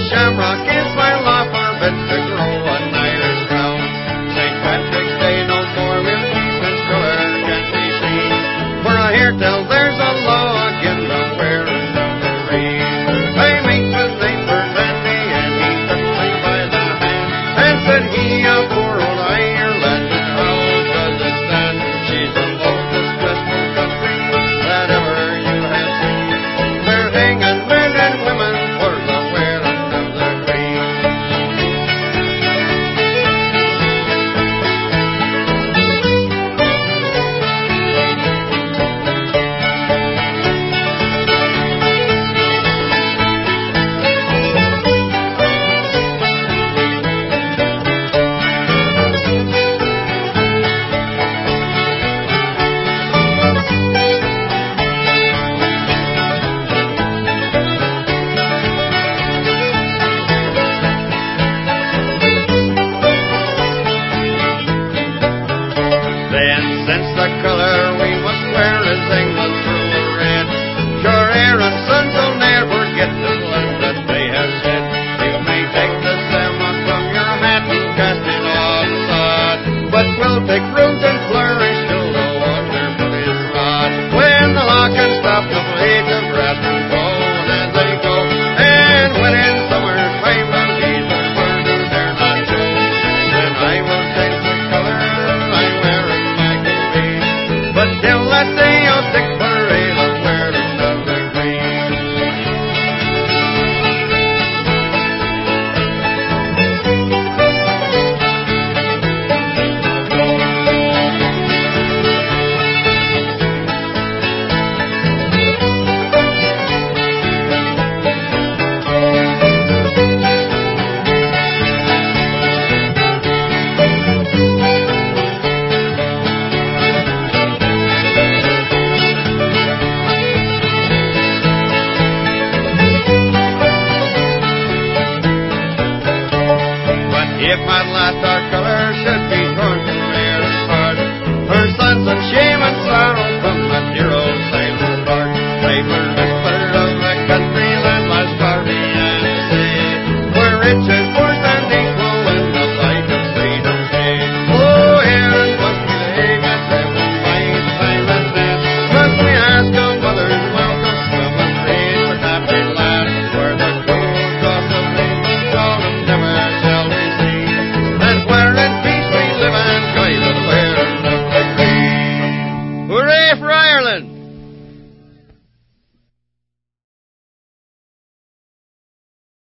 shamrock is my law forbid to grow an Irish crown. St. Patrick's Day no more will keep his colour can be seen. For I hear tell there's a law again the wearing of the green. I met with neighbour Sandy and he took me by the hand and said he a poor old Ireland and how does it stand? She's the most distressful country that ever you have seen. They're hanging men and women for the wearing of the green. Then, since the colour we must wear is England's rule of red, sure Aaron's sons will ne'er forget the blood that they have shed. You may take the salmon from your hat and cast it on the sod, but we'll take root and flourish till the wonderful is rod. When the law can stop the blades of wrath from going as they go, and when in summer time the deeds are murder they're not show, then I will change the colour I'm wearing. But till that day I'll stick parade of wearing of the green. If at last our colour should be torn from Mary's heart, her sons in shame and sorrow from that dear old sailor part,